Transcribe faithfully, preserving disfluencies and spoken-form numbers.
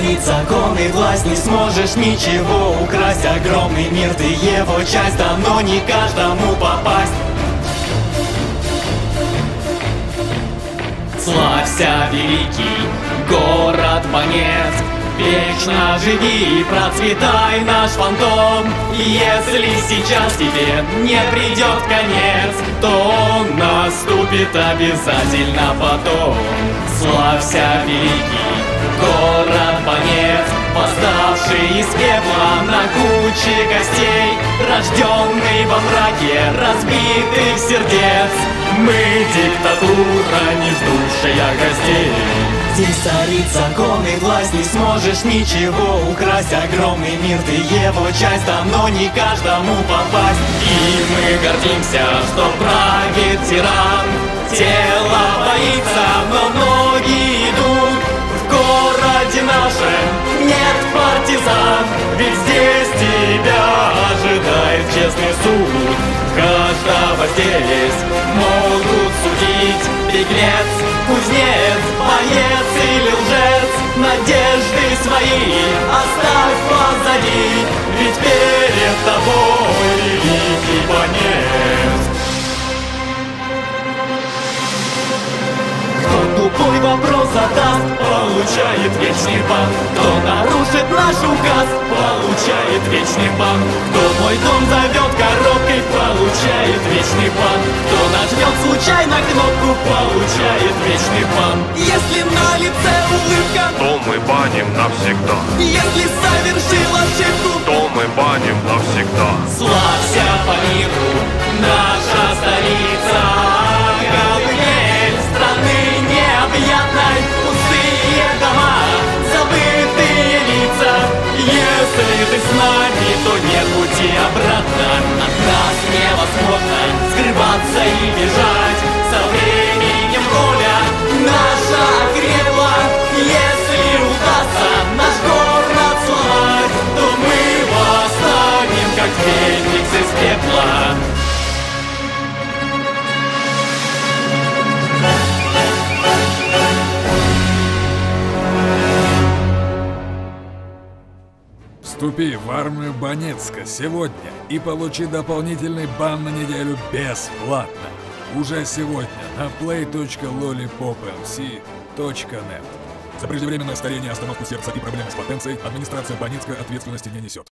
царит закон и власть, не сможешь ничего украсть. Огромный мир, ты его часть, давно не каждому попасть. Славься, великий город Банецк, вечно живи и процветай, наш фантом. Если сейчас тебе не придет конец, то он наступит обязательно потом. Славься, великий город Банецк, восставший из пепла на куче костей, рожденный во мраке разбитых сердец. Мы диктатура, не ждущая гостей. Здесь царит закон и власть, не сможешь ничего украсть. Огромный мир, ты его часть, давно не каждому попасть. И мы гордимся, что правит тиран. Тело боится, но ноги идут. В городе нашем нет партизан, ведь здесь тебя ожидает честный суд. Каждого здесь могут судить беглец, кузнец, боец или лжец. Надежды свои оставь позади, ведь перед тобой великий Банецк. Кто тупой вопрос задаст, получает вечный бан. Кто нарушит наш указ, получает вечный бан. Кто мой дом зовет коробкой, получает вечный бан. Кто нажмет случайно кнопку, получает вечный бан. Если на лице улыбка, то мы баним навсегда. если совершил ошибку, То мы баним навсегда. славься по миру, наша столица. Колыбель страны необъятной, пустые дома, забытые лица. Если ты с нами, то нет пути обратно. От нас невозможно скрываться и бежать. Со временем воля наша окрепла. Если удастся наш город сломать, то мы восстанем, как феникс из пепла. Вступи в армию Банецка сегодня и получи дополнительный бан на неделю бесплатно. Уже сегодня на плей точка лолипоп эм си точка нет. За преждевременное старение, остановку сердца и проблемы с потенцией администрация Банецка ответственности не несет.